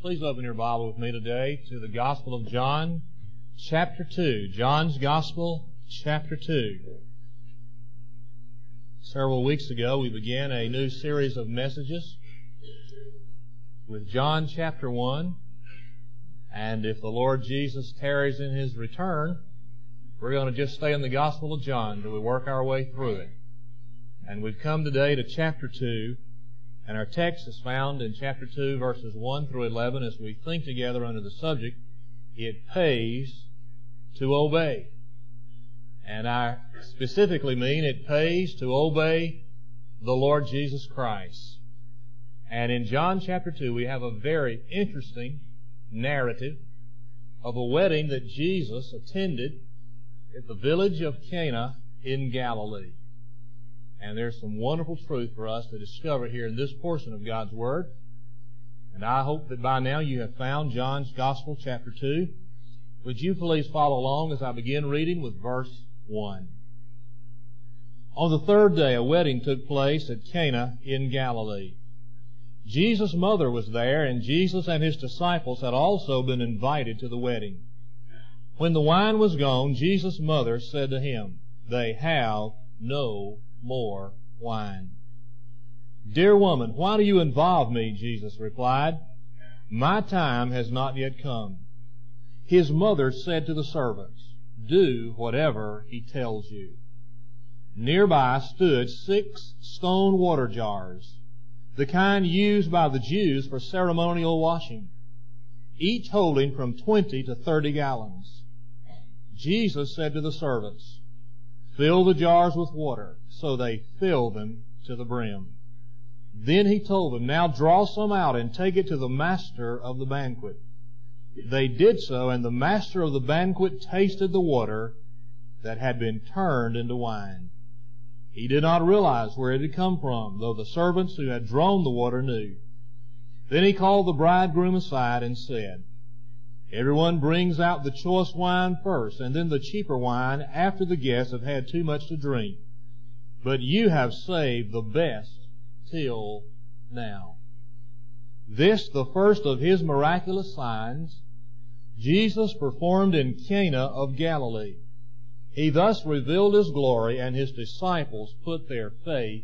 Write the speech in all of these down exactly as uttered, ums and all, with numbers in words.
Please open your Bible with me today to the Gospel of John, chapter two. John's Gospel, chapter two. Several weeks ago, we began a new series of messages with John chapter one. And if the Lord Jesus tarries in His return, we're going to just stay in the Gospel of John until we work our way through it. And we've come today to chapter two. And our text is found in chapter two, verses one through eleven, as we think together under the subject, It Pays to Obey. And I specifically mean it pays to obey the Lord Jesus Christ. And in John chapter two, we have a very interesting narrative of a wedding that Jesus attended at the village of Cana in Galilee. And there's some wonderful truth for us to discover here in this portion of God's Word. And I hope that by now you have found John's Gospel, chapter two. Would you please follow along as I begin reading with verse one. On the third day, a wedding took place at Cana in Galilee. Jesus' mother was there, and Jesus and His disciples had also been invited to the wedding. When the wine was gone, Jesus' mother said to Him, "They have no more wine." "Dear woman, why do you involve me?" Jesus replied. "My time has not yet come." His mother said to the servants, "Do whatever He tells you." Nearby stood six stone water jars, the kind used by the Jews for ceremonial washing, each holding from twenty to thirty gallons. Jesus said to the servants, "Fill the jars with water." So they filled them to the brim. Then He told them, "Now draw some out and take it to the master of the banquet." They did so, and the master of the banquet tasted the water that had been turned into wine. He did not realize where it had come from, though the servants who had drawn the water knew. Then He called the bridegroom aside and said, "Everyone brings out the choice wine first, and then the cheaper wine after the guests have had too much to drink. But you have saved the best till now." This, the first of His miraculous signs, Jesus performed in Cana of Galilee. He thus revealed His glory, and His disciples put their faith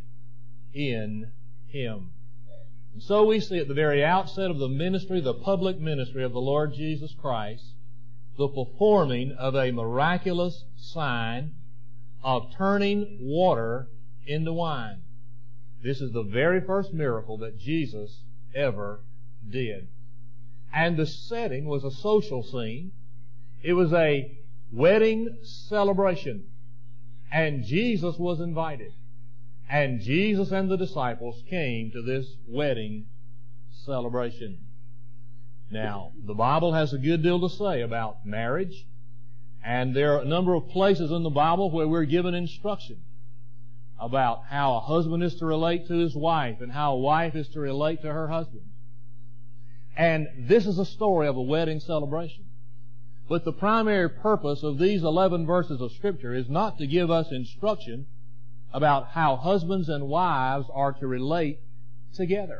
in Him. And so we see at the very outset of the ministry, the public ministry of the Lord Jesus Christ, the performing of a miraculous sign of turning water into wine. This is the very first miracle that Jesus ever did. And the setting was a social scene. It was a wedding celebration. And Jesus was invited. And Jesus and the disciples came to this wedding celebration. Now, the Bible has a good deal to say about marriage. And there are a number of places in the Bible where we're given instruction about how a husband is to relate to his wife and how a wife is to relate to her husband. And this is a story of a wedding celebration. But the primary purpose of these eleven verses of Scripture is not to give us instruction about how husbands and wives are to relate together.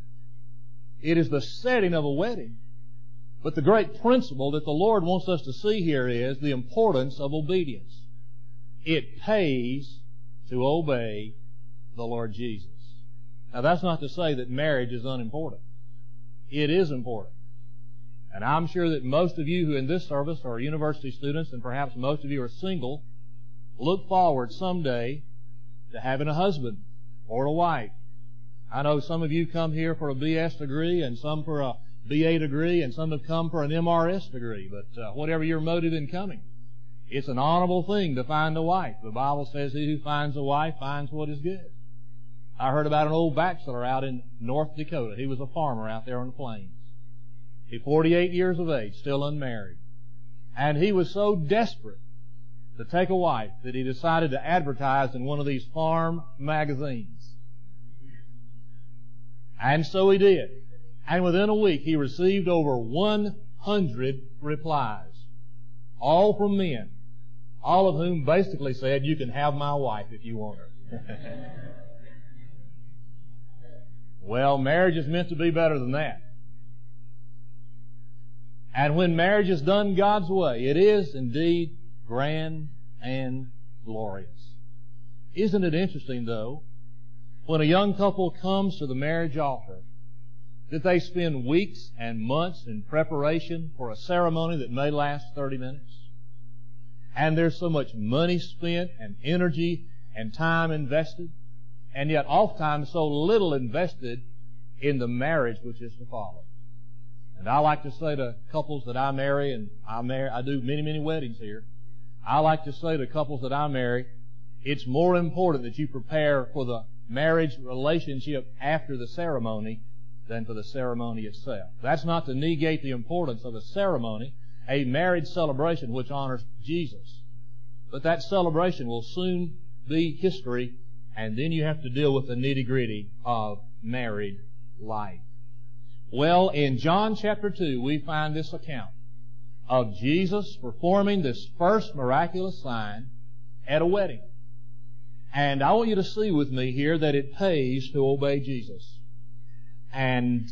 It is the setting of a wedding. But the great principle that the Lord wants us to see here is the importance of obedience. It pays to obey the Lord Jesus. Now, that's not to say that marriage is unimportant. It is important. And I'm sure that most of you who in this service are university students, and perhaps most of you are single, look forward someday to having a husband or a wife. I know some of you come here for a B S degree, and some for a B A degree, and some have come for an M R S degree. But uh, whatever your motive in coming, it's an honorable thing to find a wife. The Bible says, "He who finds a wife finds what is good." I heard about an old bachelor out in North Dakota. He was a farmer out there on the plains. He's forty-eight years of age, still unmarried. And he was so desperate to take a wife that he decided to advertise in one of these farm magazines. And so he did. And within a week, he received over one hundred replies, all from men, all of whom basically said, "You can have my wife if you want her." Well, marriage is meant to be better than that. And when marriage is done God's way, it is indeed grand and glorious. Isn't it interesting, though, when a young couple comes to the marriage altar, that they spend weeks and months in preparation for a ceremony that may last thirty minutes? And there's so much money spent and energy and time invested, and yet oftentimes so little invested in the marriage which is to follow. And I like to say to couples that I marry, and I marry, I do many, many weddings here, I like to say to couples that I marry, it's more important that you prepare for the marriage relationship after the ceremony than for the ceremony itself. That's not to negate the importance of a ceremony, a marriage celebration which honors Jesus. But that celebration will soon be history, and then you have to deal with the nitty-gritty of married life. Well, in John chapter two, we find this account of Jesus performing this first miraculous sign at a wedding. And I want you to see with me here that it pays to obey Jesus. And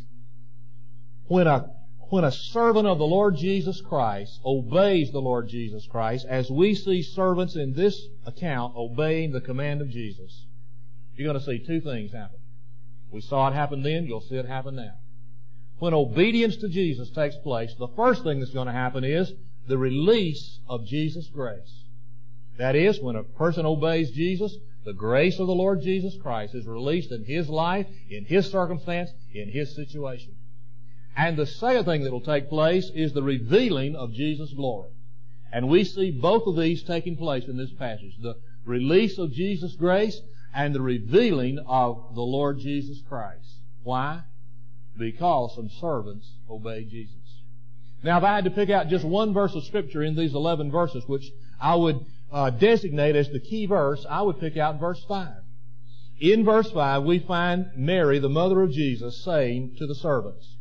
when a, when a servant of the Lord Jesus Christ obeys the Lord Jesus Christ, as we see servants in this account obeying the command of Jesus, you're going to see two things happen. We saw it happen then, you'll see it happen now. When obedience to Jesus takes place, the first thing that's going to happen is the release of Jesus' grace. That is, when a person obeys Jesus, the grace of the Lord Jesus Christ is released in his life, in his circumstance, in his situation. And the second thing that will take place is the revealing of Jesus' glory. And we see both of these taking place in this passage. The release of Jesus' grace and the revealing of the Lord Jesus Christ. Why? Because some servants obeyed Jesus. Now, if I had to pick out just one verse of Scripture in these eleven verses, which I would uh, designate as the key verse, I would pick out verse five. In verse five, we find Mary, the mother of Jesus, saying to the servants,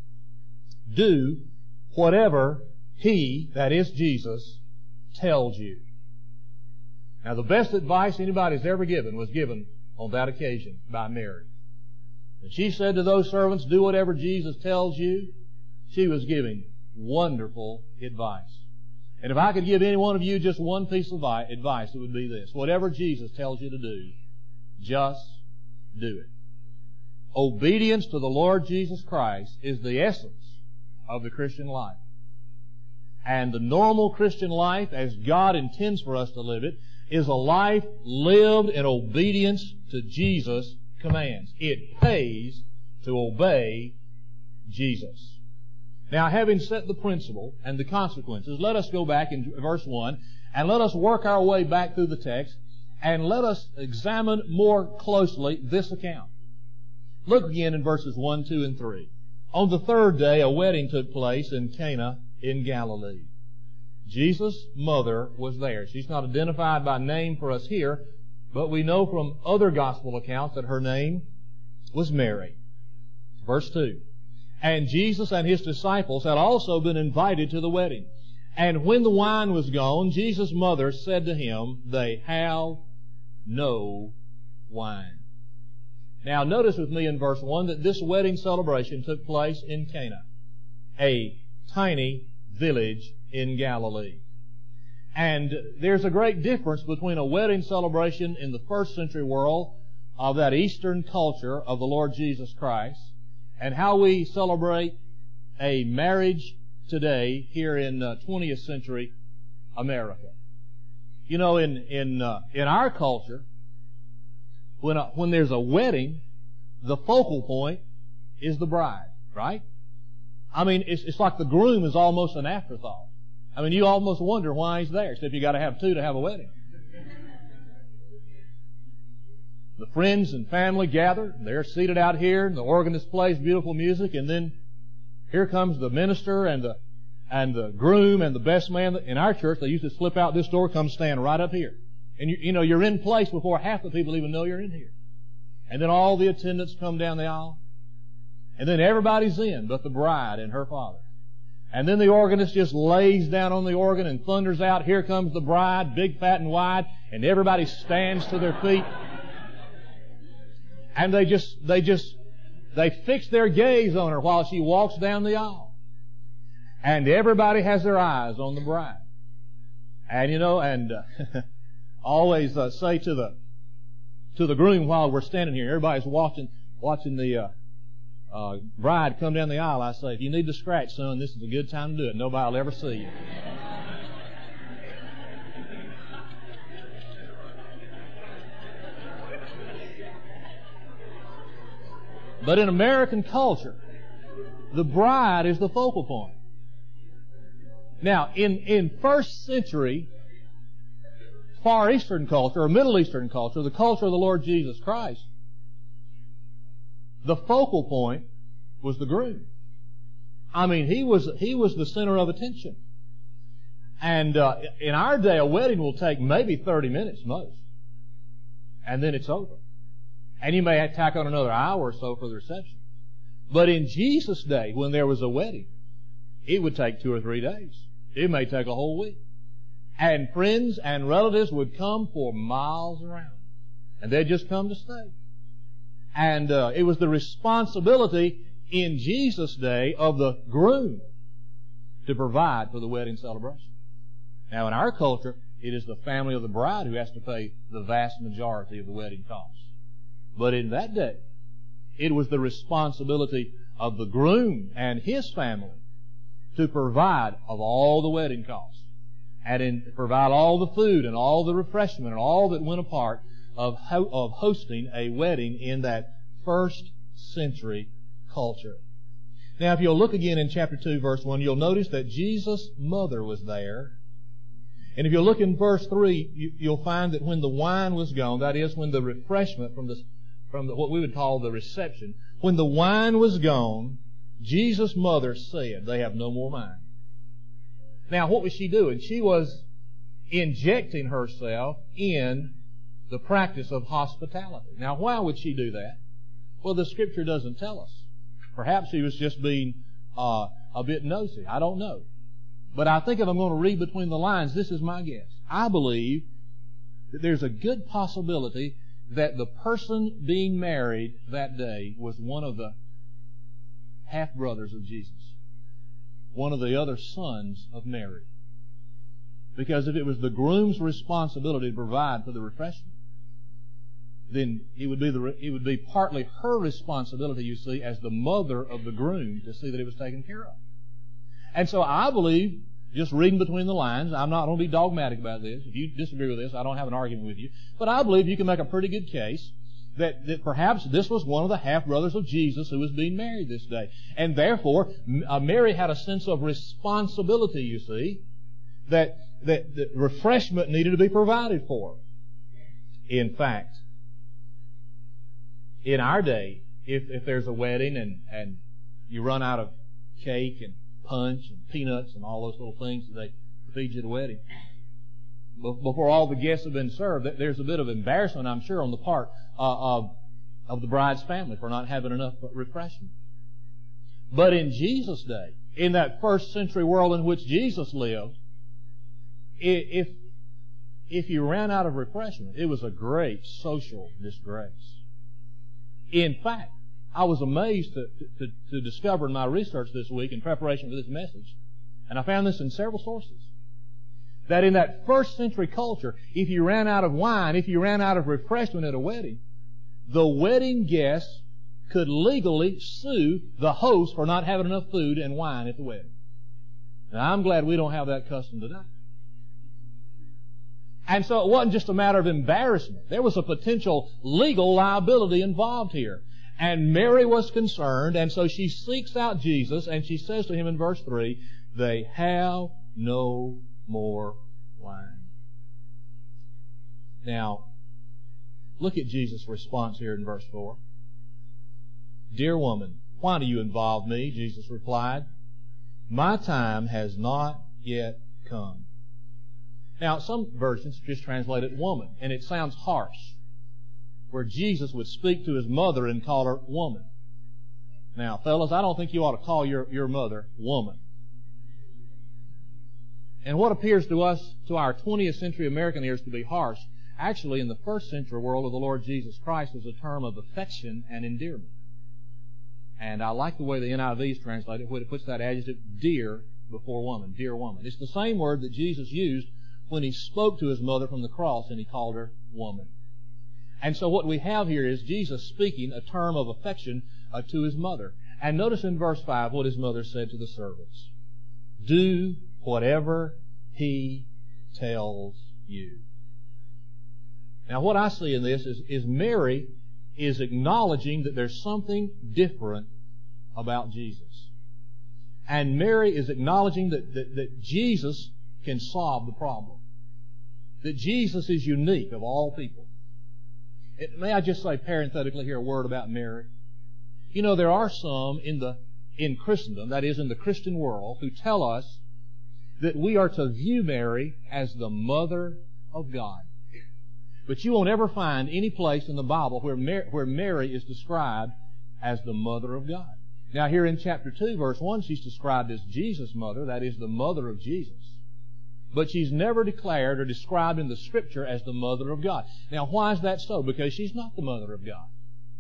"Do whatever He," that is Jesus, "tells you." Now, the best advice anybody's ever given was given on that occasion by Mary. And she said to those servants, "Do whatever Jesus tells you." She was giving wonderful advice. And if I could give any one of you just one piece of advice, it would be this. Whatever Jesus tells you to do, just do it. Obedience to the Lord Jesus Christ is the essence of the Christian life. And the normal Christian life, as God intends for us to live it, is a life lived in obedience to Jesus' commands. It pays to obey Jesus. Now, having set the principle and the consequences, let us go back in verse one and let us work our way back through the text and let us examine more closely this account. Look again in verses one, two, and three. On the third day, a wedding took place in Cana in Galilee. Jesus' mother was there. She's not identified by name for us here, but we know from other gospel accounts that her name was Mary. Verse two. And Jesus and His disciples had also been invited to the wedding. And when the wine was gone, Jesus' mother said to Him, "They have no wine." Now notice with me in verse one that this wedding celebration took place in Cana, a tiny village in Galilee. And there's a great difference between a wedding celebration in the first century world of that Eastern culture of the Lord Jesus Christ and how we celebrate a marriage today here in uh, twentieth century America. You know, in in uh, in our culture, when a, when there's a wedding, the focal point is the bride, right? I mean, it's it's like the groom is almost an afterthought. I mean, you almost wonder why he's there, except you got to have two to have a wedding. The friends and family gather. They're seated out here, and the organist plays beautiful music, and then here comes the minister and the and the groom and the best man. In our church, they used to slip out this door, come stand right up here. And you, you know, you're in place before half the people even know you're in here. And then all the attendants come down the aisle. And then everybody's in but the bride and her father. And then the organist just lays down on the organ and thunders out, "Here comes the bride, big, fat, and wide," and everybody stands to their feet. And they just, they just, they fix their gaze on her while she walks down the aisle. And everybody has their eyes on the bride. And you know, and uh, always uh, say to the to the groom while we're standing here, everybody's watching watching the uh, uh, bride come down the aisle. I say, if you need to scratch, son, this is a good time to do it. Nobody will ever see you. But in American culture, the bride is the focal point. Now, in, in first century Far Eastern culture, or Middle Eastern culture, the culture of the Lord Jesus Christ, the focal point was the groom. I mean, he was, he was the center of attention. And uh, in our day, a wedding will take maybe thirty minutes most. And then it's over. And you may have to tack on another hour or so for the reception. But in Jesus' day, when there was a wedding, it would take two or three days. It may take a whole week. And friends and relatives would come for miles around. And they'd just come to stay. And uh, it was the responsibility in Jesus' day of the groom to provide for the wedding celebration. Now in our culture, it is the family of the bride who has to pay the vast majority of the wedding costs. But in that day, it was the responsibility of the groom and his family to provide of all the wedding costs, and in, provide all the food and all the refreshment and all that went a part of, ho- of hosting a wedding in that first century culture. Now, if you'll look again in chapter two, verse one, you'll notice that Jesus' mother was there. And if you look in verse three, you, you'll find that when the wine was gone, that is, when the refreshment from the from the, what we would call the reception, when the wine was gone, Jesus' mother said, they have no more wine. Now, what was she doing? She was injecting herself in the practice of hospitality. Now, why would she do that? Well, the Scripture doesn't tell us. Perhaps she was just being uh, a bit nosy. I don't know. But I think if I'm going to read between the lines, this is my guess. I believe that there's a good possibility that the person being married that day was one of the half-brothers of Jesus, one of the other sons of Mary. Because if it was the groom's responsibility to provide for the refreshment, then it would be the it would be partly her responsibility, you see, as the mother of the groom, to see that it was taken care of. And so I believe, just reading between the lines, I'm not going to be dogmatic about this. If you disagree with this, I don't have an argument with you. But I believe you can make a pretty good case that, that perhaps this was one of the half-brothers of Jesus who was being married this day. And therefore, uh, Mary had a sense of responsibility, you see, that, that, that refreshment needed to be provided for. In fact, in our day, if, if there's a wedding and, and you run out of cake and punch and peanuts and all those little things that they feed you at a wedding, before all the guests have been served, there's a bit of embarrassment, I'm sure, on the part uh, of, of the bride's family for not having enough refreshment. But in Jesus' day, in that first century world in which Jesus lived, if, if you ran out of refreshment, it was a great social disgrace. In fact, I was amazed to, to, to discover in my research this week in preparation for this message, and I found this in several sources, that in that first century culture, if you ran out of wine, if you ran out of refreshment at a wedding, the wedding guests could legally sue the host for not having enough food and wine at the wedding. Now, I'm glad we don't have that custom today. And so it wasn't just a matter of embarrassment. There was a potential legal liability involved here. And Mary was concerned, and so she seeks out Jesus, and she says to him in verse three, they have no more wine. Now, look at Jesus' response here in verse four. Dear woman, why do you involve me? Jesus replied. My time has not yet come. Now, some versions just translate it woman, and it sounds harsh, where Jesus would speak to his mother and call her woman. Now, fellas, I don't think you ought to call your, your mother woman. And what appears to us, to our twentieth century American ears, to be harsh, actually in the first century world of the Lord Jesus Christ was a term of affection and endearment. And I like the way the N I V is translated, where it puts that adjective, dear before woman, dear woman. It's the same word that Jesus used when He spoke to His mother from the cross and He called her woman. And so what we have here is Jesus speaking a term of affection uh, to His mother. And notice in verse five what His mother said to the servants. Do whatever He tells you. Now what I see in this is, is Mary is acknowledging that there's something different about Jesus. And Mary is acknowledging that, that, that Jesus can solve the problem. That Jesus is unique of all people. It, may I just say parenthetically here a word about Mary? You know, there are some in the in Christendom, that is in the Christian world, who tell us that we are to view Mary as the mother of God. But you won't ever find any place in the Bible where Mary, where Mary is described as the mother of God. Now here in chapter two, verse one, she's described as Jesus' mother, that is the mother of Jesus. But she's never declared or described in the Scripture as the mother of God. Now why is that so? Because she's not the mother of God.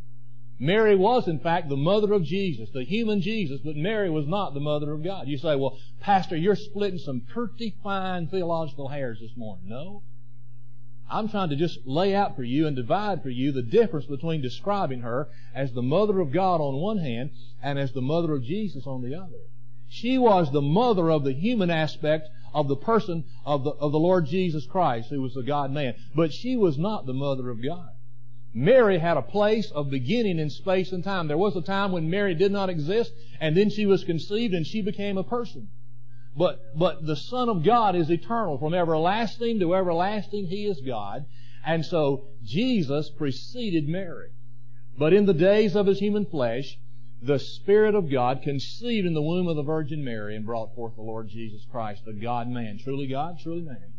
Mary was, in fact, the mother of Jesus, the human Jesus, but Mary was not the mother of God. You say, well, Pastor, you're splitting some pretty fine theological hairs this morning. No. I'm trying to just lay out for you and divide for you the difference between describing her as the mother of God on one hand and as the mother of Jesus on the other. She was the mother of the human aspect of the person of the, of the Lord Jesus Christ, who was the God-man. But she was not the mother of God. Mary had a place of beginning in space and time. There was a time when Mary did not exist, and then she was conceived and she became a person. But, but the Son of God is eternal. From everlasting to everlasting, He is God. And so Jesus preceded Mary. But in the days of His human flesh, the Spirit of God conceived in the womb of the Virgin Mary and brought forth the Lord Jesus Christ, the God-man. Truly God, truly man.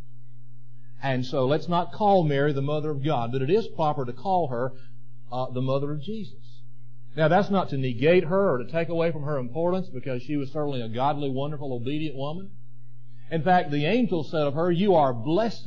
And so let's not call Mary the mother of God, but it is proper to call her uh, the mother of Jesus. Now that's not to negate her or to take away from her importance, because she was certainly a godly, wonderful, obedient woman. In fact, the angel said of her, "You are blessed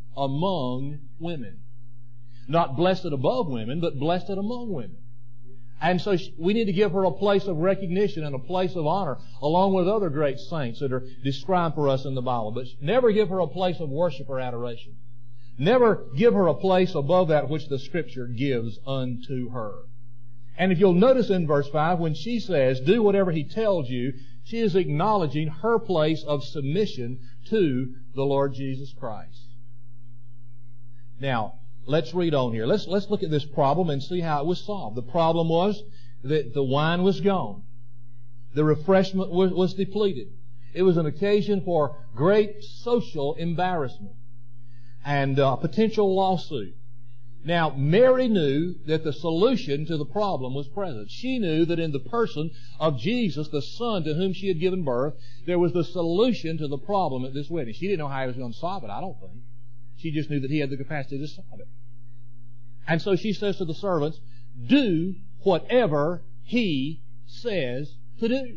among women." Not blessed above women, but blessed among women. And so we need to give her a place of recognition and a place of honor, along with other great saints that are described for us in the Bible. But never give her a place of worship or adoration. Never give her a place above that which the Scripture gives unto her. And if you'll notice in verse five, when she says, "Do whatever He tells you," she is acknowledging her place of submission to the Lord Jesus Christ. Now, let's read on here. Let's, let's look at this problem and see how it was solved. The problem was that the wine was gone. The refreshment was, was depleted. It was an occasion for great social embarrassment and uh, potential lawsuit. Now, Mary knew that the solution to the problem was present. She knew that in the person of Jesus, the Son to whom she had given birth, there was the solution to the problem at this wedding. She didn't know how He was going to solve it, I don't think. She just knew that He had the capacity to solve it. And so she says to the servants, "Do whatever He says to do."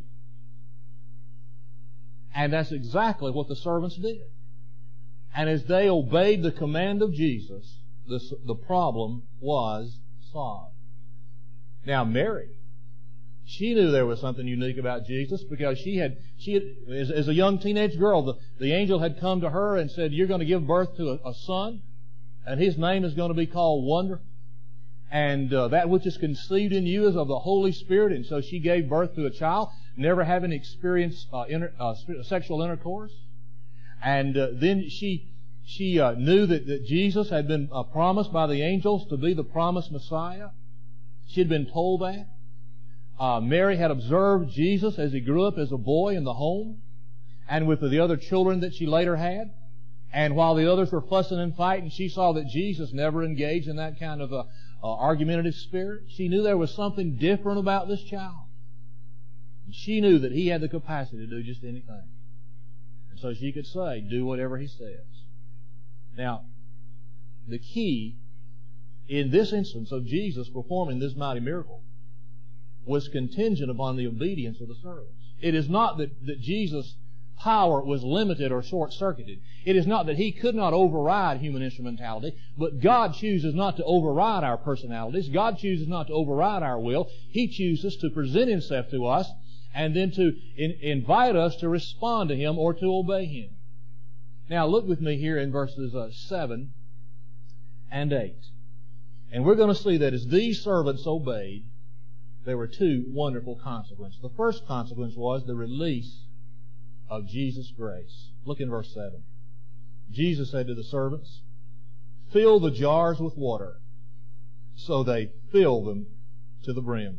And that's exactly what the servants did. And as they obeyed the command of Jesus, the, the problem was solved. Now Mary, she knew there was something unique about Jesus, because she had, she had, as, as a young teenage girl, the, the angel had come to her and said, "You're going to give birth to a, a son, and His name is going to be called Wonderful. And uh, that which is conceived in you is of the Holy Spirit." And so she gave birth to a child, never having experienced uh, inter, uh, sexual intercourse. And uh, then she she uh, knew that, that Jesus had been uh, promised by the angels to be the promised Messiah. She had been told that. Uh, Mary had observed Jesus as He grew up as a boy in the home and with the other children that she later had. And while the others were fussing and fighting, she saw that Jesus never engaged in that kind of a uh, argumentative spirit. She knew there was something different about this child. And she knew that He had the capacity to do just anything. And so she could say, "Do whatever He says." Now, the key in this instance of Jesus performing this mighty miracle was contingent upon the obedience of the servants. It is not that, that Jesus' power was limited or short-circuited. It is not that He could not override human instrumentality, but God chooses not to override our personalities. God chooses not to override our will. He chooses to present Himself to us and then to in, invite us to respond to Him or to obey Him. Now look with me here in verses uh, seven and eight. And we're going to see that as these servants obeyed, there were two wonderful consequences. The first consequence was the release of Jesus' grace. Look in verse seven. Jesus said to the servants, "Fill the jars with water." So they filled them to the brim.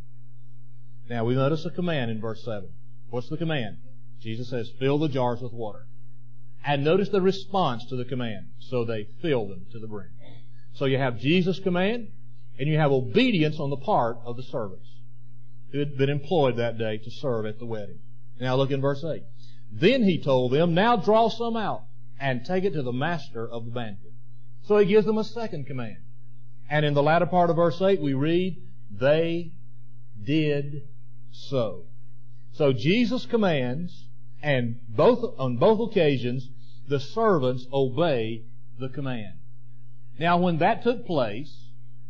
Now we notice a command in verse seven. What's the command? Jesus says, "Fill the jars with water." And notice the response to the command. So they filled them to the brim. So you have Jesus' command, and you have obedience on the part of the servants who had been employed that day to serve at the wedding. Now look in verse eight. Then He told them, "Now draw some out and take it to the master of the banquet." So He gives them a second command. And in the latter part of verse eight we read, "They did so." So Jesus commands, and both on both occasions the servants obey the command. Now when that took place,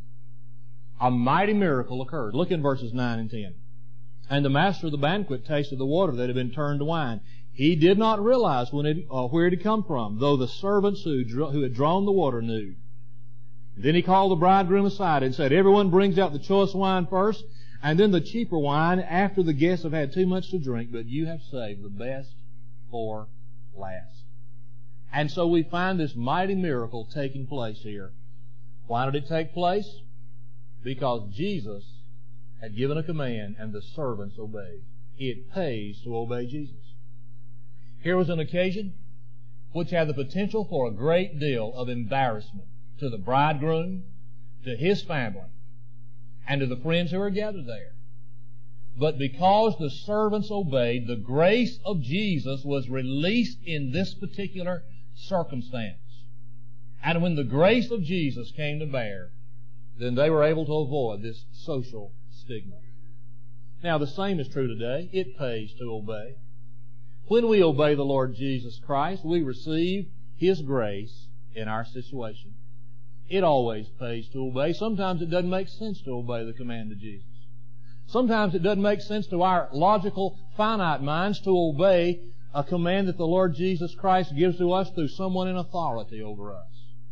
a mighty miracle occurred. Look in verses nine and ten. "And the master of the banquet tasted the water that had been turned to wine. He did not realize when it, uh, where it had come from, though the servants who, dr- who had drawn the water knew. Then He called the bridegroom aside and said, 'Everyone brings out the choice wine first, and then the cheaper wine after the guests have had too much to drink, but you have saved the best for last.'" And so we find this mighty miracle taking place here. Why did it take place? Because Jesus had given a command and the servants obeyed. It pays to obey Jesus. Here was an occasion which had the potential for a great deal of embarrassment to the bridegroom, to his family, and to the friends who were gathered there. But because the servants obeyed, the grace of Jesus was released in this particular circumstance. And when the grace of Jesus came to bear, then they were able to avoid this social stigma. Now the same is true today. It pays to obey. When we obey the Lord Jesus Christ, we receive His grace in our situation. It always pays to obey. Sometimes it doesn't make sense to obey the command of Jesus. Sometimes it doesn't make sense to our logical, finite minds to obey a command that the Lord Jesus Christ gives to us through someone in authority over us.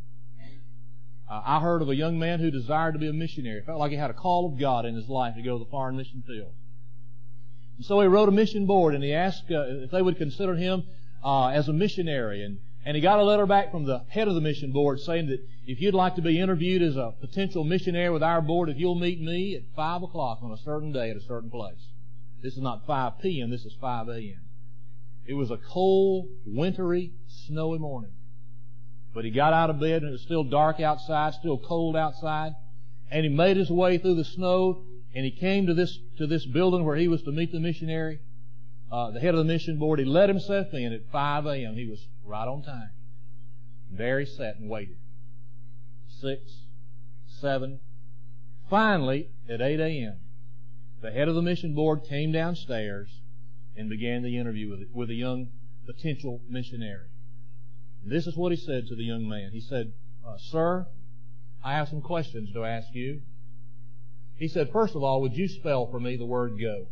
Uh, I heard of a young man who desired to be a missionary. Felt like he had a call of God in his life to go to the foreign mission field. And so he wrote a mission board, and he asked uh, if they would consider him uh, as a missionary. And, and he got a letter back from the head of the mission board saying that if you'd like to be interviewed as a potential missionary with our board, if you'll meet me at five o'clock on a certain day at a certain place. This is not five p.m., this is five a.m. It was a cold, wintry, snowy morning. But he got out of bed, and it was still dark outside, still cold outside. And he made his way through the snow, and he came to this to this building where he was to meet the missionary, uh, the head of the mission board. He let himself in at five a.m. He was right on time. There he sat and waited. Six, seven. Finally, at eight a.m., the head of the mission board came downstairs and began the interview with, with a young potential missionary. This is what he said to the young man. He said, uh, "Sir, I have some questions to ask you." He said, "First of all, would you spell for me the word go?"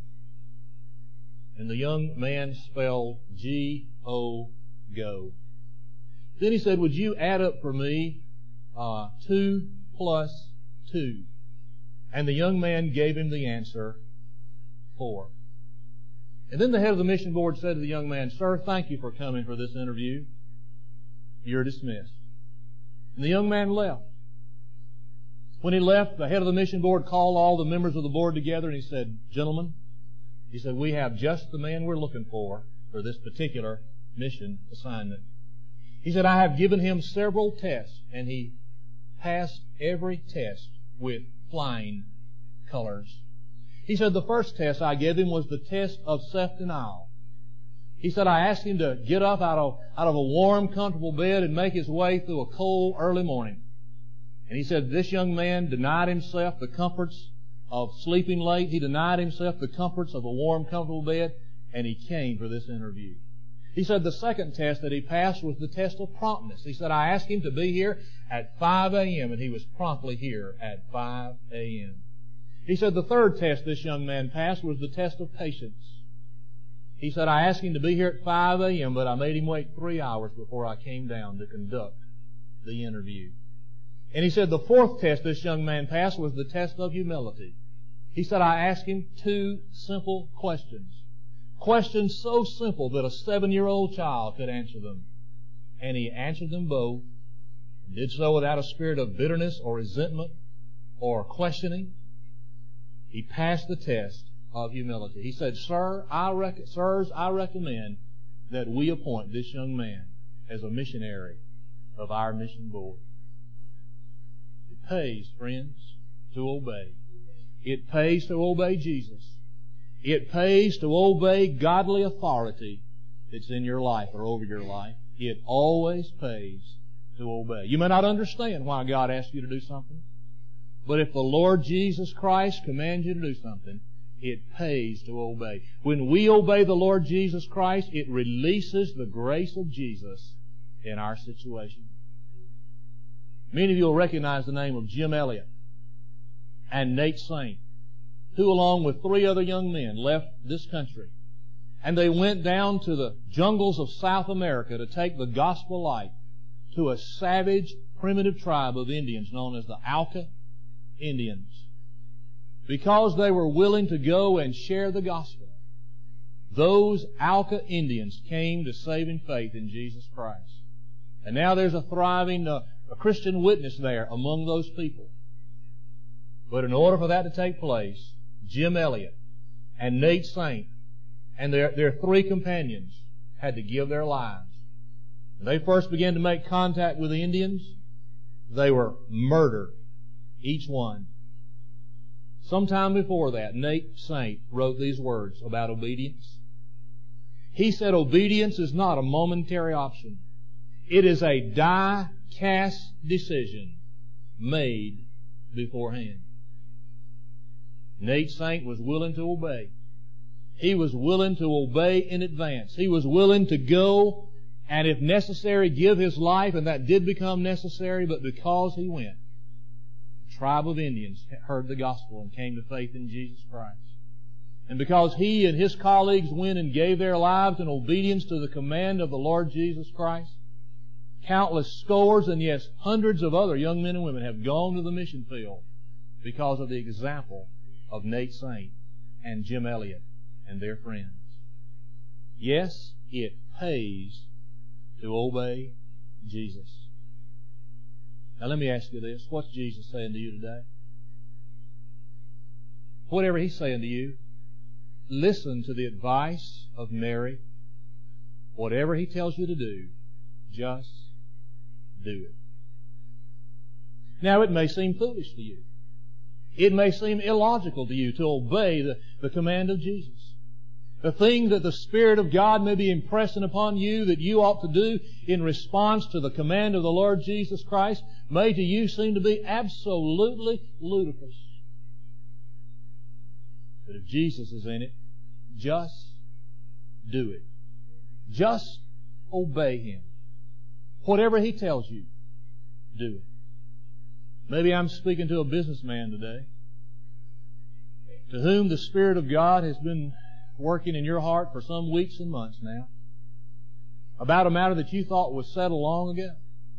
And the young man spelled G O, go. Then he said, "Would you add up for me uh, two plus two?" And the young man gave him the answer, four. And then the head of the mission board said to the young man, "Sir, thank you for coming for this interview. You're dismissed." And the young man left. When he left, the head of the mission board called all the members of the board together and he said, "Gentlemen," he said, "we have just the man we're looking for for this particular mission assignment." He said, "I have given him several tests, and he passed every test with flying colors." He said, "The first test I gave him was the test of self-denial." He said, "I asked him to get up out of, out of a warm, comfortable bed and make his way through a cold, early morning." And he said, this young man denied himself the comforts of sleeping late. He denied himself the comforts of a warm, comfortable bed, and he came for this interview. He said the second test that he passed was the test of promptness. He said, "I asked him to be here at five a.m., and he was promptly here at five a.m. He said the third test this young man passed was the test of patience. He said, I asked him to be here at five a.m., but I made him wait three hours before I came down to conduct the interview. And he said the fourth test this young man passed was the test of humility. He said, I asked him two simple questions. Questions so simple that a seven-year-old child could answer them. And he answered them both, and did so without a spirit of bitterness or resentment or questioning. He passed the test of humility. He said, Sir, I rec- Sirs, I recommend that we appoint this young man as a missionary of our mission board. It pays, friends, to obey. It pays to obey Jesus. It pays to obey godly authority that's in your life or over your life. It always pays to obey. You may not understand why God asks you to do something, but if the Lord Jesus Christ commands you to do something, it pays to obey. When we obey the Lord Jesus Christ, it releases the grace of Jesus in our situation. Many of you will recognize the name of Jim Elliott and Nate Saint, who along with three other young men left this country. And they went down to the jungles of South America to take the gospel light to a savage, primitive tribe of Indians known as the Auca Indians. Because they were willing to go and share the gospel, those Auca Indians came to saving faith in Jesus Christ. And now there's a thriving uh, a Christian witness there among those people. But in order for that to take place, Jim Elliott and Nate Saint and their, their three companions had to give their lives. When they first began to make contact with the Indians, they were murdered, each one. Sometime before that, Nate Saint wrote these words about obedience. He said, obedience is not a momentary option. It is a die-cast decision made beforehand. Nate Saint was willing to obey. He was willing to obey in advance. He was willing to go and, if necessary, give his life, and that did become necessary, but because he went, the tribe of Indians heard the gospel and came to faith in Jesus Christ. And because he and his colleagues went and gave their lives in obedience to the command of the Lord Jesus Christ, countless scores and yes, hundreds of other young men and women have gone to the mission field because of the example of Nate Saint and Jim Elliott and their friends. Yes, it pays to obey Jesus. Now let me ask you this. What's Jesus saying to you today? Whatever He's saying to you, listen to the advice of Mary. Whatever He tells you to do, just do it. Now it may seem foolish to you. It may seem illogical to you to obey the, the command of Jesus. The thing that the Spirit of God may be impressing upon you that you ought to do in response to the command of the Lord Jesus Christ may to you seem to be absolutely ludicrous. But if Jesus is in it, just do it. Just obey Him. Whatever He tells you, do it. Maybe I'm speaking to a businessman today to whom the Spirit of God has been working in your heart for some weeks and months now about a matter that you thought was settled long ago.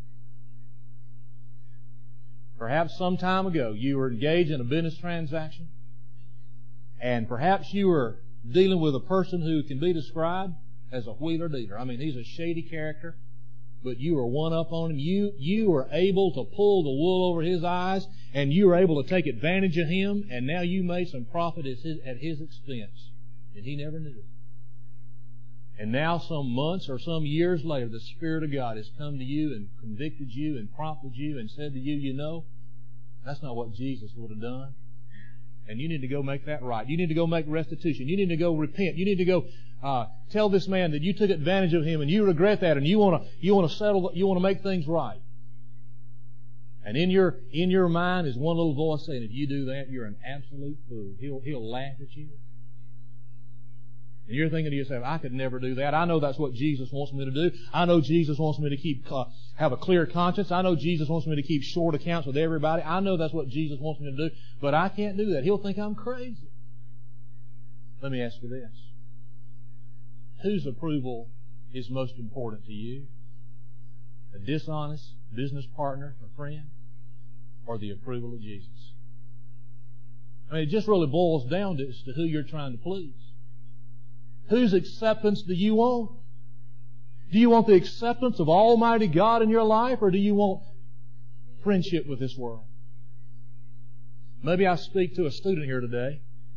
Perhaps some time ago you were engaged in a business transaction, and perhaps you were dealing with a person who can be described as a wheeler dealer. I mean, he's a shady character, but you were one up on him. You, you were able to pull the wool over his eyes, and you were able to take advantage of him, and now you made some profit at his, at his expense, and he never knew it. And now some months or some years later, the Spirit of God has come to you and convicted you and prompted you and said to you, you know, that's not what Jesus would have done. And you need to go make that right. You need to go make restitution. You need to go repent. You need to go uh, tell this man that you took advantage of him and you regret that, and you want to you want to settle. You want to make things right. And in your in your mind is one little voice saying, "If you do that, you're an absolute fool." He'll he'll laugh at you. And you're thinking to yourself, I could never do that. I know that's what Jesus wants me to do. I know Jesus wants me to keep uh, have a clear conscience. I know Jesus wants me to keep short accounts with everybody. I know that's what Jesus wants me to do. But I can't do that. He'll think I'm crazy. Let me ask you this. Whose approval is most important to you? A dishonest business partner or friend? Or the approval of Jesus? I mean, it just really boils down to, to who you're trying to please. Whose acceptance do you want? Do you want the acceptance of Almighty God in your life, or do you want friendship with this world? Maybe I speak to a student here today,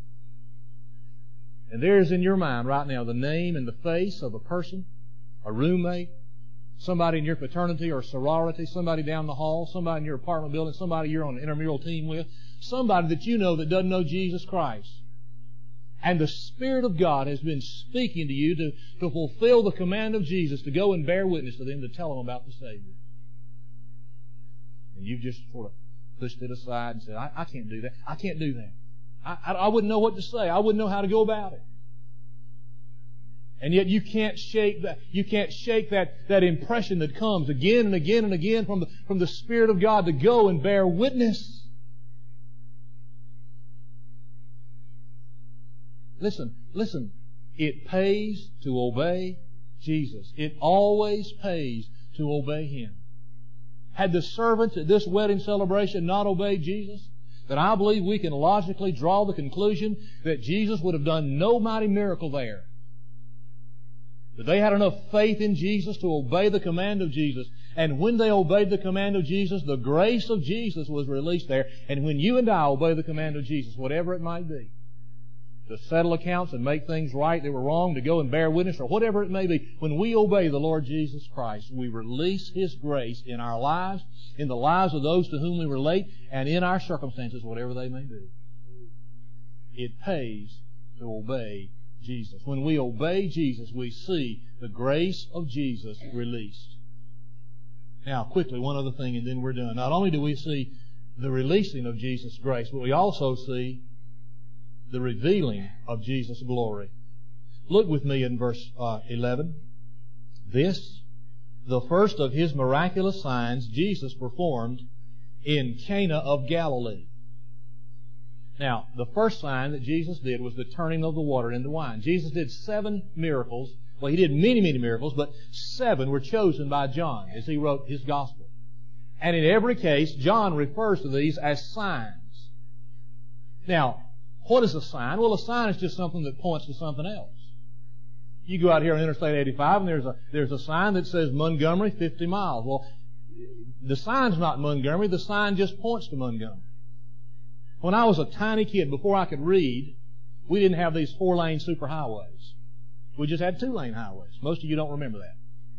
and there's in your mind right now the name and the face of a person, a roommate, somebody in your fraternity or sorority, somebody down the hall, somebody in your apartment building, somebody you're on an intramural team with, somebody that you know that doesn't know Jesus Christ. And the Spirit of God has been speaking to you to, to fulfill the command of Jesus, to go and bear witness to them, to tell them about the Savior. And you've just sort of pushed it aside and said, I, I can't do that. I can't do that. I, I, I wouldn't know what to say. I wouldn't know how to go about it. And yet you can't shake that, you can't shake that, that impression that comes again and again and again from the, from the Spirit of God to go and bear witness. Listen, listen. It pays to obey Jesus. It always pays to obey Him. Had the servants at this wedding celebration not obeyed Jesus, then I believe we can logically draw the conclusion that Jesus would have done no mighty miracle there. That they had enough faith in Jesus to obey the command of Jesus. And when they obeyed the command of Jesus, the grace of Jesus was released there. And when you and I obey the command of Jesus, whatever it might be, to settle accounts and make things right that were wrong, to go and bear witness, or whatever it may be, when we obey the Lord Jesus Christ, we release His grace in our lives, in the lives of those to whom we relate, and in our circumstances, whatever they may be. It pays to obey Jesus. When we obey Jesus, we see the grace of Jesus released. Now, quickly, one other thing, and then we're done. Not only do we see the releasing of Jesus' grace, but we also see the revealing of Jesus' glory. Look with me in verse uh, eleven. This, the first of His miraculous signs, Jesus performed in Cana of Galilee. Now, the first sign that Jesus did was the turning of the water into wine. Jesus did seven miracles. Well, He did many, many miracles, but seven were chosen by John as he wrote his gospel. And in every case, John refers to these as signs. Now, what is a sign? Well, a sign is just something that points to something else. You go out here on Interstate eighty-five and there's a, there's a sign that says Montgomery, fifty miles. Well, the sign's not Montgomery. The sign just points to Montgomery. When I was a tiny kid, before I could read, we didn't have these four-lane superhighways. We just had two-lane highways. Most of you don't remember that.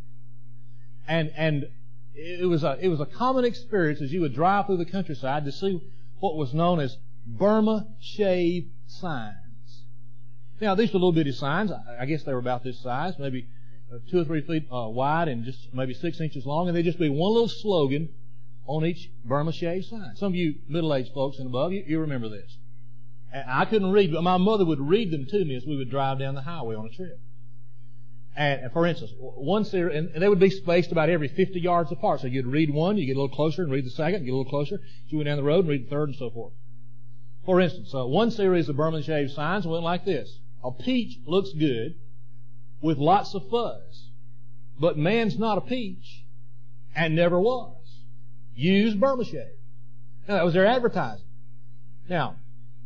And, and it was a, it was a common experience as you would drive through the countryside to see what was known as Burma shave signs. Now, these were little bitty signs. I guess they were about this size, maybe two or three feet uh, wide and just maybe six inches long, and they'd just be one little slogan on each Burma shave sign. Some of you middle-aged folks and above, you, you remember this. And I couldn't read, but my mother would read them to me as we would drive down the highway on a trip. And for instance, one series, and they would be spaced about every fifty yards apart. So you'd read one, you get a little closer and read the second, get a little closer. You went down the road and read the third and so forth. For instance, uh, one series of Burma shave signs went like this. A peach looks good with lots of fuzz, but man's not a peach and never was. Use Burma shave. Now, that was their advertising. Now,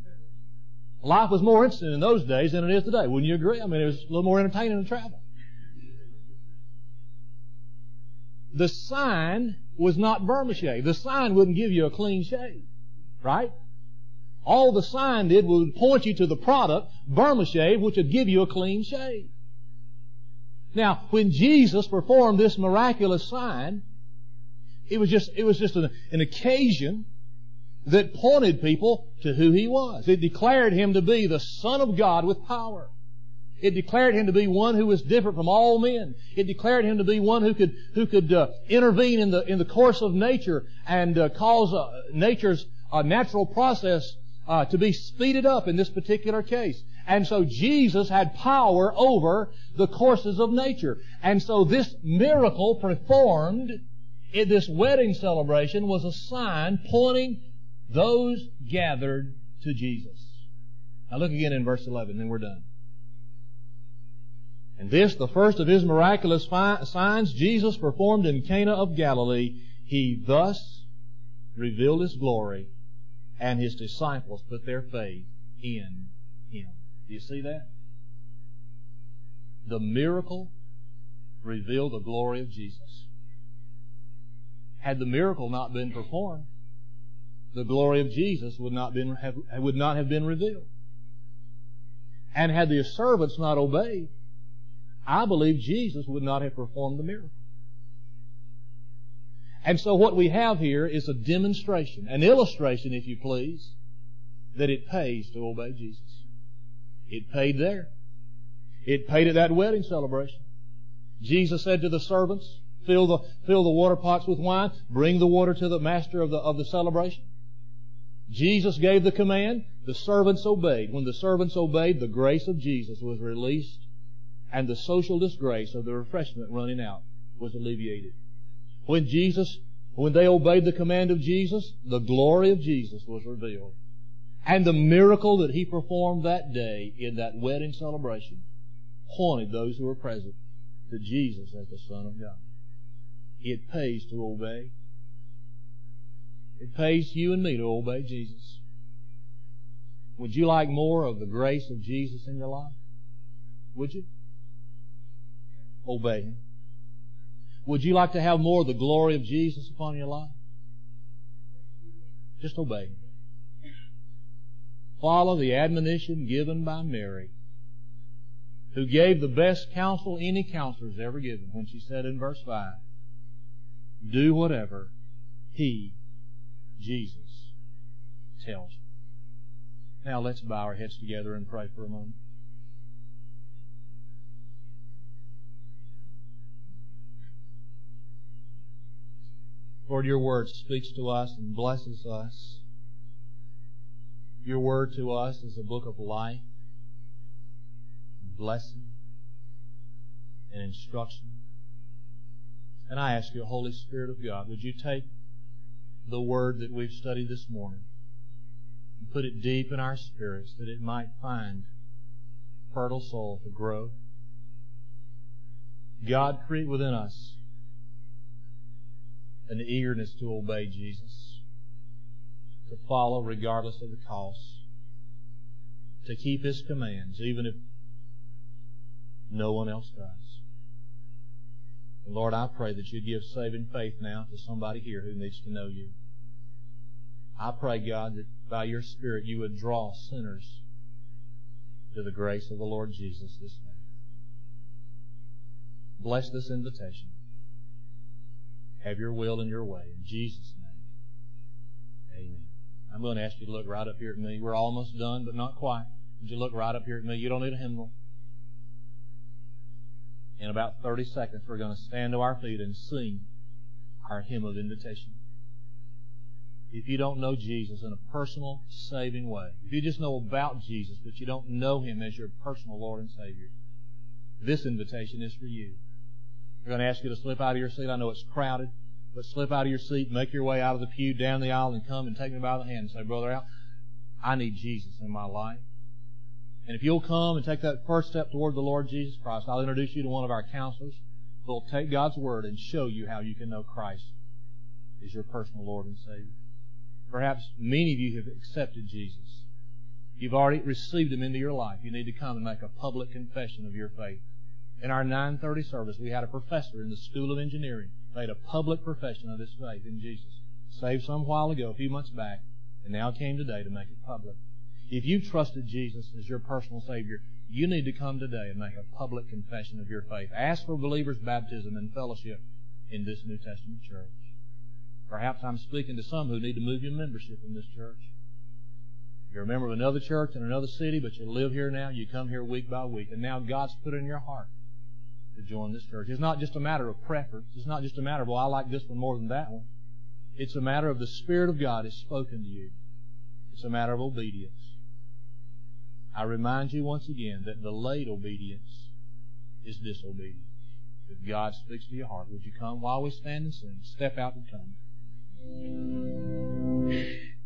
life was more interesting in those days than it is today. Wouldn't you agree? I mean, it was a little more entertaining to travel. The sign was not Burma shave. The sign wouldn't give you a clean shave, right? All the sign did was point you to the product, Burma shave, which would give you a clean shave. Now, when Jesus performed this miraculous sign, it was just, it was just an, an occasion that pointed people to who He was. It declared Him to be the Son of God with power. It declared Him to be one who was different from all men. It declared Him to be one who could, who could uh, intervene in the, in the course of nature and uh, cause uh, nature's uh, natural process Uh, to be speeded up in this particular case. And so Jesus had power over the courses of nature. And so this miracle performed in this wedding celebration was a sign pointing those gathered to Jesus. Now look again in verse eleven, then we're done. And this, the first of His miraculous fi- signs, Jesus performed in Cana of Galilee. He thus revealed His glory, and His disciples put their faith in Him. Do you see that? The miracle revealed the glory of Jesus. Had the miracle not been performed, the glory of Jesus would not, been, have, would not have been revealed. And had the servants not obeyed, I believe Jesus would not have performed the miracle. And so what we have here is a demonstration, an illustration, if you please, that it pays to obey Jesus. It paid there. It paid at that wedding celebration. Jesus said to the servants, fill the, fill the water pots with wine, bring the water to the master of the, of the celebration. Jesus gave the command, the servants obeyed. When the servants obeyed, the grace of Jesus was released, and the social disgrace of the refreshment running out was alleviated. When Jesus, when they obeyed the command of Jesus, the glory of Jesus was revealed. And the miracle that He performed that day in that wedding celebration pointed those who were present to Jesus as the Son of God. It pays to obey. It pays you and me to obey Jesus. Would you like more of the grace of Jesus in your life? Would you? Obey Him. Would you like to have more of the glory of Jesus upon your life? Just obey Him. Follow the admonition given by Mary, who gave the best counsel any counselor's ever given when she said in verse five, do whatever He, Jesus, tells you. Now let's bow our heads together and pray for a moment. Lord, Your Word speaks to us and blesses us. Your Word to us is a book of life, blessing, and instruction. And I ask You, Holy Spirit of God, would You take the Word that we've studied this morning and put it deep in our spirits that it might find fertile soil to grow. God, create within us an eagerness to obey Jesus, to follow regardless of the cost, to keep His commands even if no one else does. And Lord, I pray that You'd give saving faith now to somebody here who needs to know You. I pray, God, that by Your Spirit You would draw sinners to the grace of the Lord Jesus this day. Bless this invitation. Have Your will and Your way. In Jesus' name, amen. I'm going to ask you to look right up here at me. We're almost done, but not quite. Would you look right up here at me? You don't need a hymnal. In about thirty seconds, we're going to stand to our feet and sing our hymn of invitation. If you don't know Jesus in a personal, saving way, if you just know about Jesus, but you don't know Him as your personal Lord and Savior, this invitation is for you. We're going to ask you to slip out of your seat. I know it's crowded, but slip out of your seat, make your way out of the pew, down the aisle, and come and take me by the hand and say, Brother Al, I need Jesus in my life. And if you'll come and take that first step toward the Lord Jesus Christ, I'll introduce you to one of our counselors who will take God's Word and show you how you can know Christ as your personal Lord and Savior. Perhaps many of you have accepted Jesus. You've already received Him into your life. You need to come and make a public confession of your faith. In our nine thirty service, we had a professor in the School of Engineering made a public profession of his faith in Jesus. Saved some while ago, a few months back, and now came today to make it public. If you trusted Jesus as your personal Savior, you need to come today and make a public confession of your faith. Ask for believers' baptism and fellowship in this New Testament church. Perhaps I'm speaking to some who need to move your membership in this church. You're a member of another church in another city, but you live here now. You come here week by week, and now God's put it in your heart to join this church. It's not just a matter of preference. It's not just a matter of, well, I like this one more than that one. It's a matter of the Spirit of God has spoken to you. It's a matter of obedience. I remind you once again that delayed obedience is disobedience. If God speaks to your heart, would you come while we stand and sing? Step out and come.